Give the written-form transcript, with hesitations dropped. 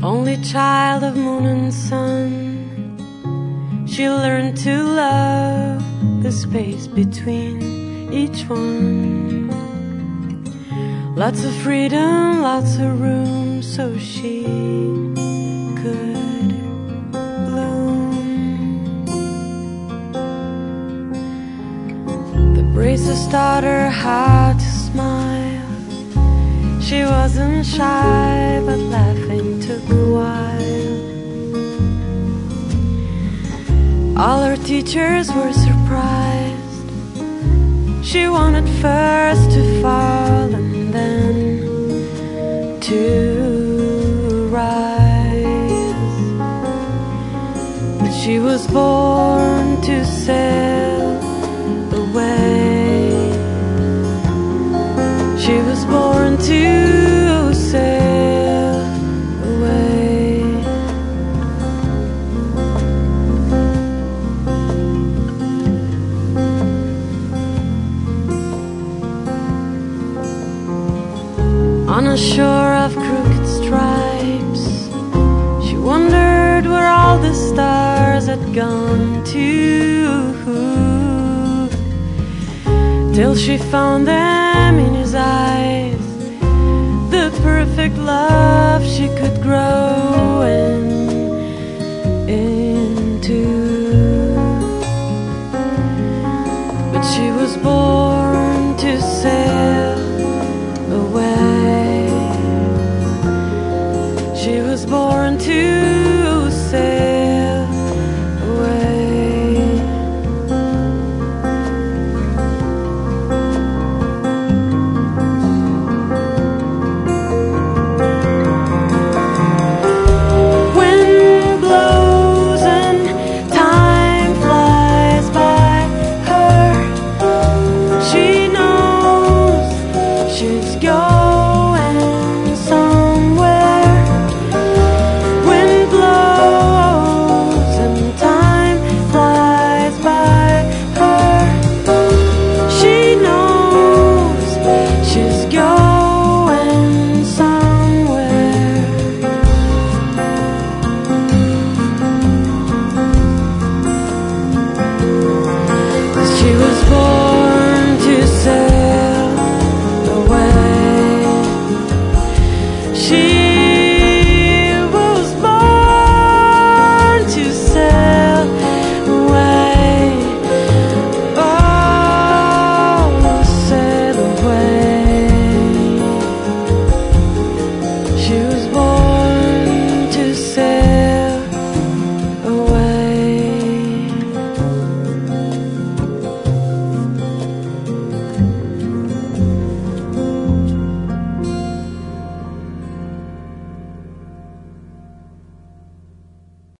Only child of moon and sun, she learned to love the space between each one. Lots of freedom, lots of room, so she could bloom. The braces taught her how to smile. She wasn't shy, but laughing took a while. All her teachers were surprised. She wanted first to fall and then to rise. But she was born to sail away. She was born to sail away. On a shore of crooked stripes, she wondered where all the stars had gone to, till she found them in his eyes, the perfect love she could grow into. But she was born to sail away. She was born to